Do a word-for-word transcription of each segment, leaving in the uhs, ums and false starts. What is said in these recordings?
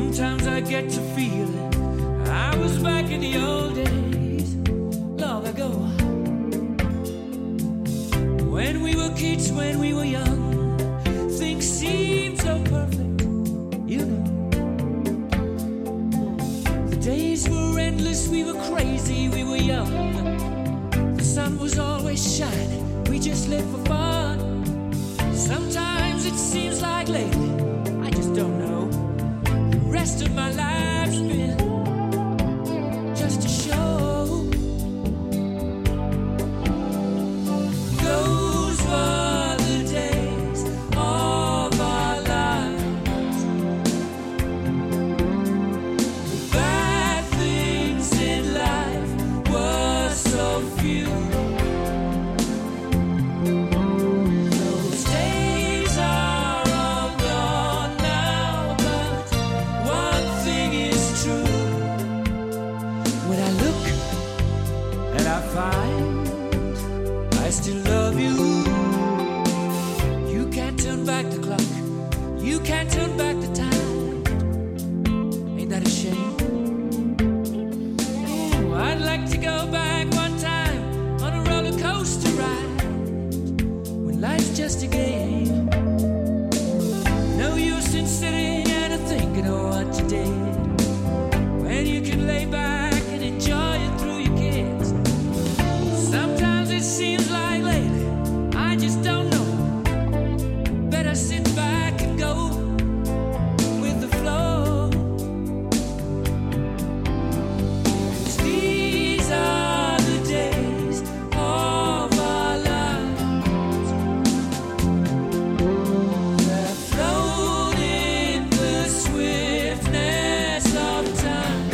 Sometimes I get to feeling I was back in the old days, long ago. When we were kids, when we were young, things seemed so perfect, you know. The days were endless, we were crazy, we were young. The sun was always shining, we just lived for fun. Sometimes it seems like lately, I just don't know. The rest of my life's been just a show. Those were the days of our lives. The bad things in life were so few. Those days are all gone now, but one thing is true. When I look and I find I still love you, you can't turn back the clock, you can't turn back the time. Ain't that a shame? Oh, I'd like to go back one time on a roller coaster ride when life's just a game. No use in sitting and thinking of what you did, when you can lay back and enjoy it through your kids. Sometimes it seems like lately, I just don't know. Better sit back and go with the flow. 'Cause these are the days of our lives. They're flown in the swiftness of time.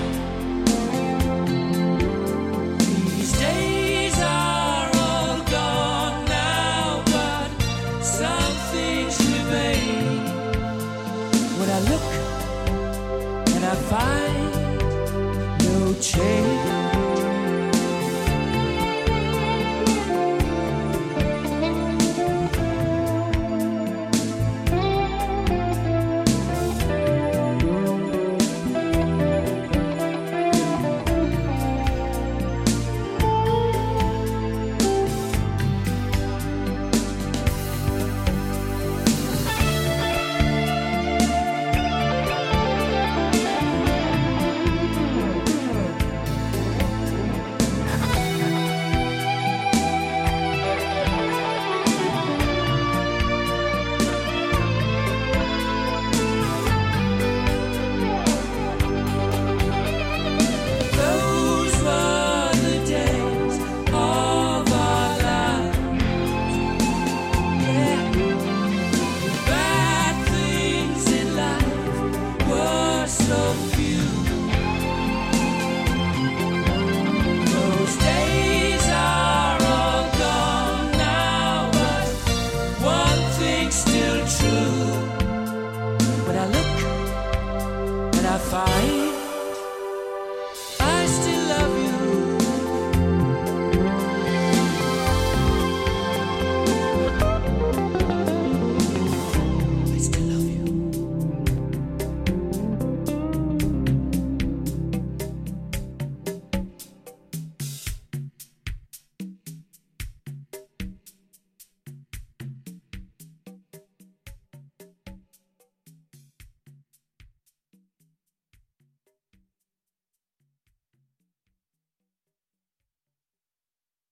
These days are all gone now, but some things remain. When I look and I find no change.